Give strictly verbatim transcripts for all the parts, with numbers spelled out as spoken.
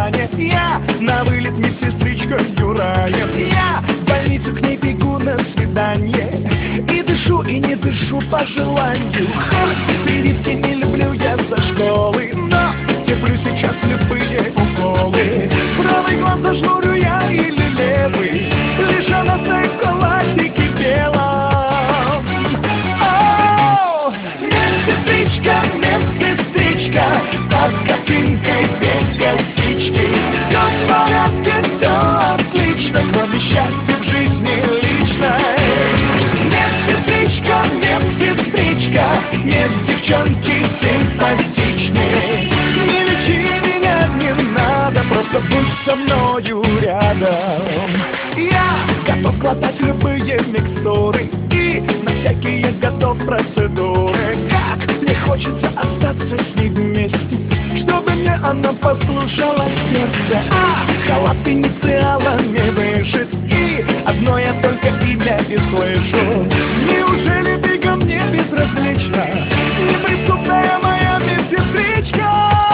свидание. Я на вылет медсестричкою ранен. Я в больницу к ней бегу на свидание. И дышу, и не дышу по желанию. Хоть прививки не люблю я со школы, но терплю сейчас любые уколы. Правый глаз зажмурю я или левый, лишь она стоит в халатике белом. О, медсестричка, медсестричка, под косынкой две косички. Все в порядке, все отлично, кроме счастья в жизни личной. Медсестричка, медсестричка, есть девчонки симпатичнее. Не лечи меня, не надо, просто будь со мною рядом. Я готов глотать любые микстуры и на всякие готов процедуры. Как мне хочется остаться с ней вместе, чтобы мне она послушала сердце. А халат инициалами вышит, и одно я только имя и слышу. Неужели бегом мне безразлично неприступная моя медсестричка?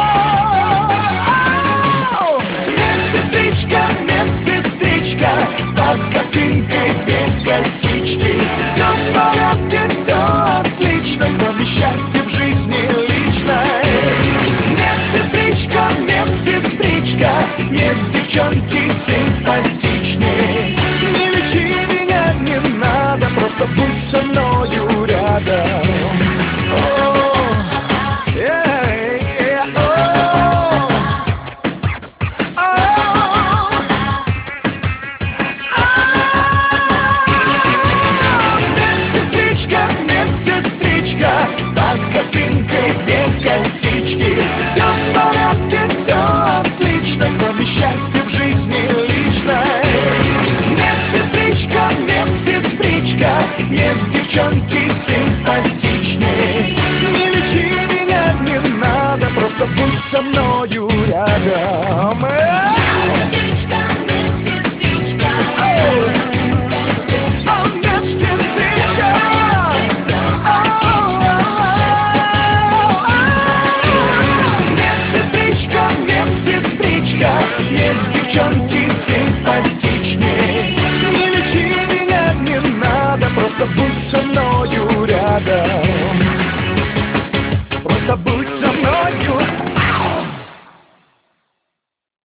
Ау! Медсестричка, медсестричка, под косынкой две косички. Все в порядке, все отлично, кроме счастья в жизни личной. Медсестричка, медсестричка, есть девчонки симпатичнее. Не лечи меня, не надо, просто будь со мною рядом. О, yeah, yeah, oh. Oh. Oh. Медсестричка, медсестричка, под косынкой две косички. Все в порядке, все отлично, кроме счастья в жизни личной. Медсестричка, медсестричка, есть девчонки симпатичнее. Не лечи меня, не надо, просто будь со мною рядом. Медсестричка, медсестричка, О, медсестричка! Медсестричка, медсестричка, есть девчонки симпатичнее. Не лечи меня, не надо, просто будь со мною рядом. Просто будь со